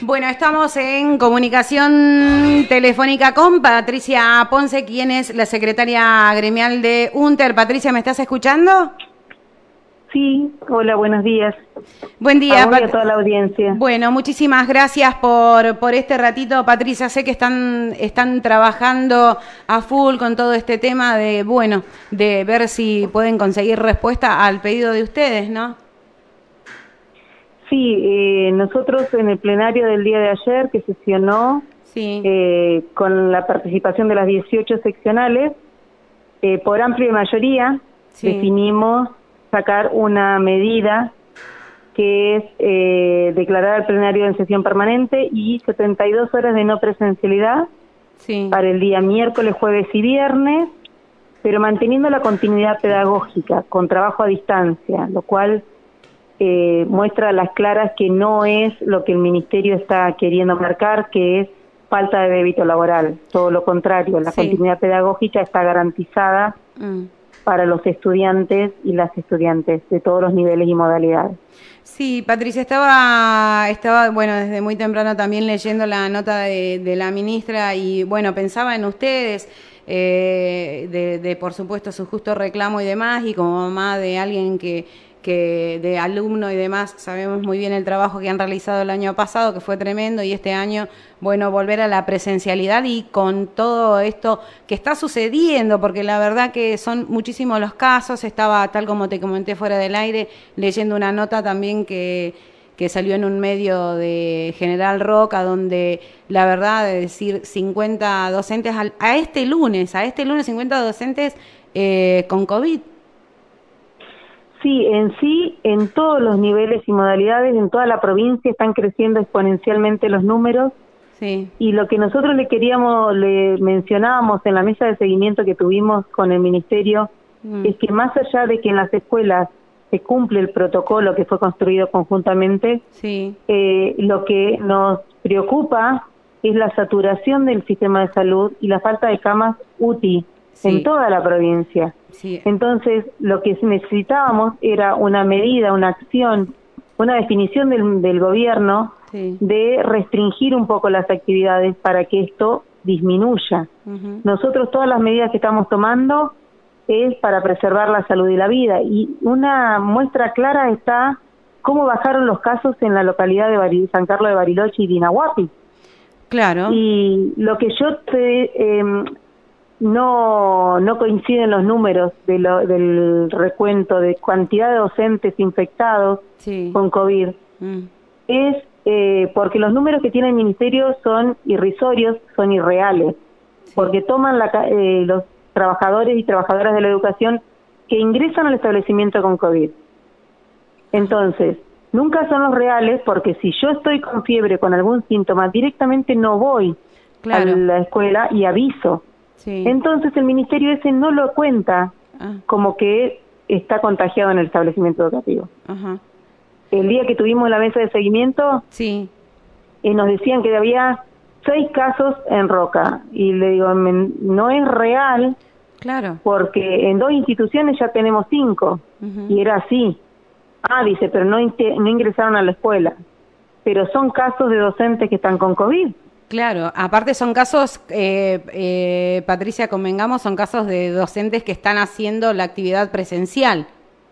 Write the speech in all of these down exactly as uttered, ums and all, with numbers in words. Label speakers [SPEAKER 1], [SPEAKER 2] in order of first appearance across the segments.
[SPEAKER 1] Bueno, estamos en comunicación telefónica con Patricia Ponce, quien es la secretaria gremial de UNTER. Patricia, ¿me estás escuchando?
[SPEAKER 2] Sí, hola, buenos días.
[SPEAKER 1] Buen día,
[SPEAKER 2] a vos y a toda la audiencia.
[SPEAKER 1] Bueno, muchísimas gracias por, por este ratito, Patricia. Sé que están, están trabajando a full con todo este tema de, bueno, de ver si pueden conseguir respuesta al pedido de ustedes, ¿no?
[SPEAKER 2] Sí, eh, nosotros en el plenario del día de ayer, que sesionó
[SPEAKER 1] sí.
[SPEAKER 2] eh, con la participación de las dieciocho seccionales, eh, por amplia mayoría sí. definimos sacar una medida que es eh, declarar el plenario en sesión permanente y setenta y dos horas de no presencialidad sí. para el día miércoles, jueves y viernes, pero manteniendo la continuidad pedagógica con trabajo a distancia, lo cual eh, muestra a las claras que no es lo que el Ministerio está queriendo marcar, que es falta de débito laboral. Todo lo contrario, la sí. continuidad pedagógica está garantizada mm. para los estudiantes y las estudiantes de todos los niveles y modalidades.
[SPEAKER 1] Sí, Patricia, estaba, estaba, bueno, desde muy temprano también leyendo la nota de, de la ministra y, bueno, pensaba en ustedes, eh, de, de, por supuesto, su justo reclamo y demás, y como mamá de alguien que, que, de alumno y demás, sabemos muy bien el trabajo que han realizado el año pasado, que fue tremendo, y este año, bueno, volver a la presencialidad y con todo esto que está sucediendo, porque la verdad que son muchísimos los casos. Estaba, tal como te comenté fuera del aire, leyendo una nota también que, que salió en un medio de General Roca, donde la verdad de decir cincuenta docentes al, a este lunes, a este lunes cincuenta docentes eh, con COVID.
[SPEAKER 2] Sí, en sí, en todos los niveles y modalidades, en toda la provincia están creciendo exponencialmente los números. Sí. Y lo que nosotros le queríamos, le mencionábamos en la mesa de seguimiento que tuvimos con el Ministerio, mm. es que más allá de que en las escuelas se cumple el protocolo que fue construido conjuntamente, sí. eh, lo que nos preocupa es la saturación del sistema de salud y la falta de camas U T I sí. en toda la provincia. Sí. Entonces, lo que necesitábamos era una medida, una acción, una definición del, del gobierno sí. de restringir un poco las actividades para que esto disminuya. Uh-huh. Nosotros todas las medidas que estamos tomando es para preservar la salud y la vida, y una muestra clara está cómo bajaron los casos en la localidad de Baril- San Carlos de Bariloche y Dinahuapi.
[SPEAKER 1] Claro.
[SPEAKER 2] Y lo que yo te... Eh, no no coinciden los números de lo, del recuento de cantidad de docentes infectados sí. con COVID, mm. es eh, porque los números que tiene el Ministerio son irrisorios, son irreales, sí. porque toman la, eh, los trabajadores y trabajadoras de la educación que ingresan al establecimiento con COVID. Entonces, nunca son los reales, porque si yo estoy con fiebre, con algún síntoma, directamente no voy claro. a la escuela y aviso. Sí. Entonces el ministerio ese no lo cuenta ah. como que está contagiado en el establecimiento educativo. Ajá. El día que tuvimos la mesa de seguimiento, sí. eh, nos decían que había seis casos en Roca, y le digo, no es real, claro. porque en dos instituciones ya tenemos cinco, uh-huh. y era así. Ah, dice, pero no, no ingresaron a la escuela, pero son casos de docentes que están con COVID.
[SPEAKER 1] Claro, aparte son casos, eh, eh, Patricia, convengamos, son casos de docentes que están haciendo la actividad presencial.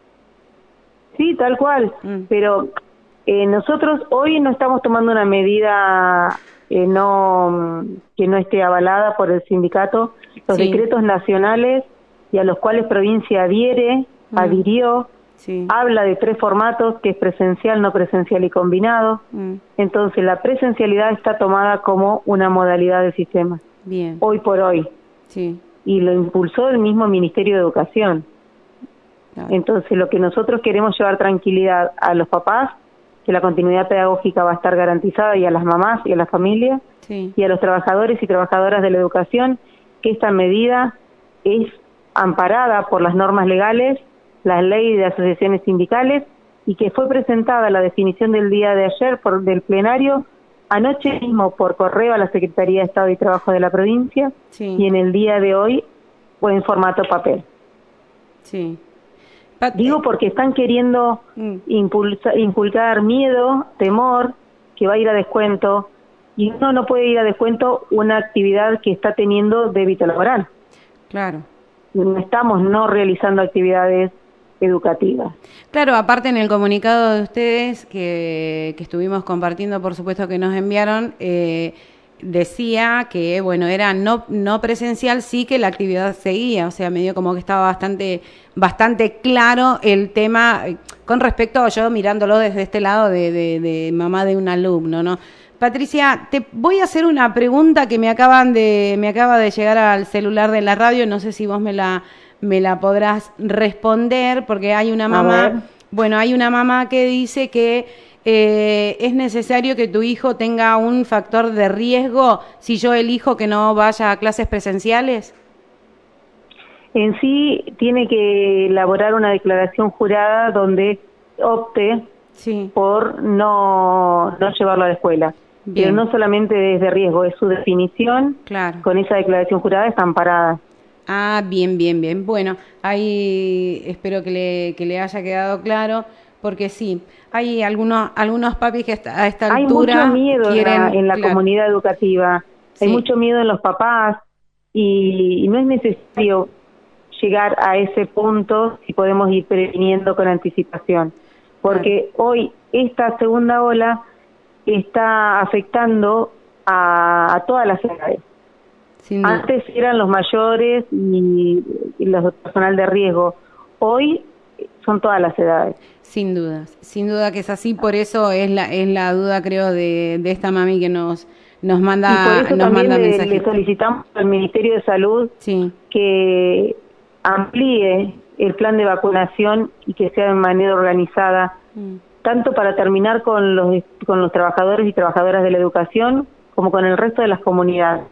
[SPEAKER 2] Sí, tal cual, mm. pero eh, nosotros hoy no estamos tomando una medida eh, no que no esté avalada por el sindicato. Los sí. decretos nacionales y a los cuales provincia adhiere, mm. adhirió, sí. habla de tres formatos, que es presencial, no presencial y combinado. Mm. Entonces la presencialidad está tomada como una modalidad del sistema. Bien. Hoy por hoy. Sí. Y lo impulsó el mismo Ministerio de Educación. Claro. Entonces lo que nosotros queremos llevar tranquilidad a los papás, que la continuidad pedagógica va a estar garantizada, y a las mamás y a las familias, sí. y a los trabajadores y trabajadoras de la educación, que esta medida es amparada por las normas legales, la ley de asociaciones sindicales, y que fue presentada la definición del día de ayer por del plenario anoche mismo por correo a la Secretaría de Estado y Trabajo de la provincia, sí. y en el día de hoy fue en formato papel. Sí. But, Digo porque están queriendo mm. impulsa, inculcar miedo, temor, que va a ir a descuento, y uno no puede ir a descuento una actividad que está teniendo débito laboral.
[SPEAKER 1] Claro.
[SPEAKER 2] No estamos no realizando actividades educativas.
[SPEAKER 1] Claro, aparte en el comunicado de ustedes que, que estuvimos compartiendo, por supuesto que nos enviaron, eh, decía que, bueno, era no no presencial, sí que la actividad seguía, o sea, medio como que estaba bastante bastante claro el tema con respecto a yo mirándolo desde este lado de, de, de mamá de un alumno, ¿no? Patricia, te voy a hacer una pregunta que me acaban de me acaba de llegar al celular de la radio, no sé si vos me la me la podrás responder, porque hay una mamá, bueno, hay una mamá que dice que eh, es necesario que tu hijo tenga un factor de riesgo si yo elijo que no vaya a clases presenciales.
[SPEAKER 2] En sí tiene que elaborar una declaración jurada donde opte sí. por no, no llevarlo a la escuela. Bien. Pero no solamente es de riesgo, es su definición, claro. Con esa declaración jurada está amparada.
[SPEAKER 1] Ah, bien, bien, bien. Bueno, ahí espero que le, que le haya quedado claro, porque sí, hay algunos algunos papis que a esta
[SPEAKER 2] hay
[SPEAKER 1] altura
[SPEAKER 2] hay mucho miedo quieren, en la, en la claro. comunidad educativa, sí. Hay mucho miedo en los papás y, y no es necesario llegar a ese punto si podemos ir previniendo con anticipación, porque claro. hoy esta segunda ola está afectando a, a todas las edades. Antes eran los mayores y, y los personal de riesgo. Hoy son todas las edades.
[SPEAKER 1] Sin dudas, sin duda que es así. Por eso es la es la duda, creo, de, de esta mami que nos nos manda
[SPEAKER 2] y por eso
[SPEAKER 1] nos
[SPEAKER 2] también
[SPEAKER 1] manda
[SPEAKER 2] le,
[SPEAKER 1] mensajes.
[SPEAKER 2] le solicitamos al Ministerio de Salud sí. que amplíe el plan de vacunación y que sea de manera organizada, mm. tanto para terminar con los con los trabajadores y trabajadoras de la educación como con el resto de las comunidades.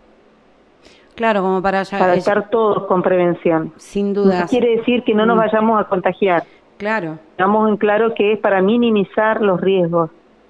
[SPEAKER 1] Claro, como para allá,
[SPEAKER 2] para estar todos con prevención.
[SPEAKER 1] Sin duda.
[SPEAKER 2] No quiere decir que no nos vayamos a contagiar.
[SPEAKER 1] Claro.
[SPEAKER 2] Estamos en claro que es para minimizar los riesgos.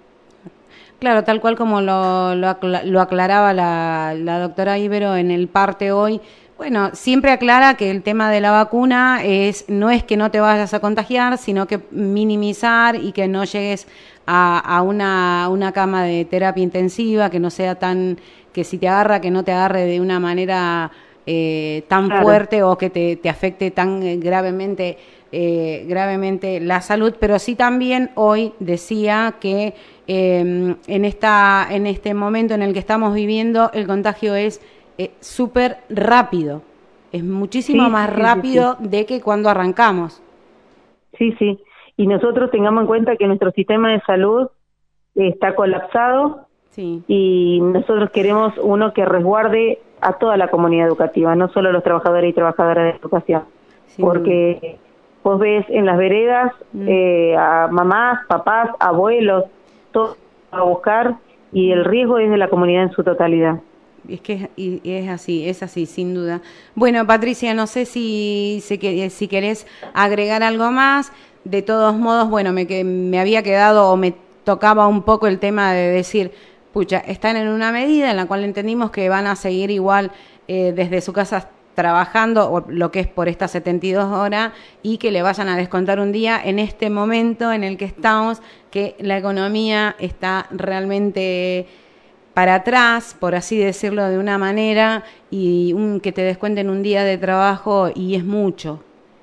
[SPEAKER 1] Claro, tal cual como lo, lo, acla lo aclaraba la, la doctora Ibero en el parte hoy. Bueno, siempre aclara que el tema de la vacuna es no es que no te vayas a contagiar, sino que minimizar y que no llegues a, a una, una cama de terapia intensiva, que no sea tan... que si te agarra, que no te agarre de una manera eh, tan claro. fuerte o que te, te afecte tan eh, gravemente eh, gravemente la salud, pero sí también hoy decía que eh, en esta en este momento en el que estamos viviendo el contagio es eh, súper rápido, es muchísimo sí, más sí, rápido sí, sí. de que cuando arrancamos.
[SPEAKER 2] Sí, sí, y nosotros tengamos en cuenta que nuestro sistema de salud está colapsado. Sí. Y nosotros queremos uno que resguarde a toda la comunidad educativa, no solo a los trabajadores y trabajadoras de educación, sí. porque vos ves en las veredas mm. eh, a mamás, papás, abuelos, todos a buscar y el riesgo es de la comunidad en su totalidad.
[SPEAKER 1] Es que es, y es así, es así, sin duda. Bueno, Patricia, no sé si, si, si querés agregar algo más. De todos modos, bueno, me, que, me había quedado o me tocaba un poco el tema de decir... Pucha, están en una medida en la cual entendimos que van a seguir igual eh, desde su casa trabajando, o lo que es por estas setenta y dos horas, y que le vayan a descontar un día en este momento en el que estamos, que la economía está realmente para atrás, por así decirlo de una manera, y un, que te descuenten un día de trabajo y es mucho.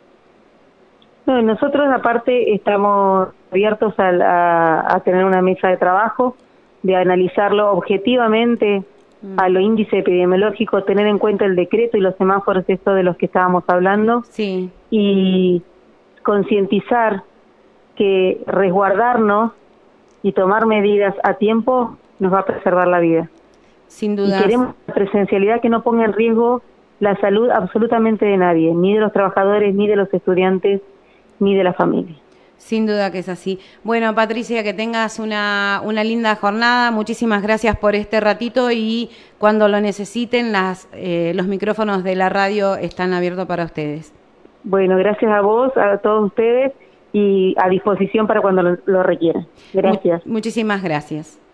[SPEAKER 2] No, nosotros aparte estamos abiertos a, a, a tener una mesa de trabajo, de analizarlo objetivamente mm. a lo índice epidemiológico, tener en cuenta el decreto y los semáforos, esto de los que estábamos hablando, sí. y concientizar que resguardarnos y tomar medidas a tiempo nos va a preservar la vida.
[SPEAKER 1] Sin duda.
[SPEAKER 2] Y queremos una presencialidad que no ponga en riesgo la salud absolutamente de nadie, ni de los trabajadores, ni de los estudiantes, ni de la familia.
[SPEAKER 1] Sin duda que es así. Bueno, Patricia, que tengas una, una linda jornada. Muchísimas gracias por este ratito y cuando lo necesiten, las, eh, los micrófonos de la radio están abiertos para ustedes.
[SPEAKER 2] Bueno, gracias a vos, a todos ustedes y a disposición para cuando lo, lo requieran. Gracias.
[SPEAKER 1] Muchísimas gracias.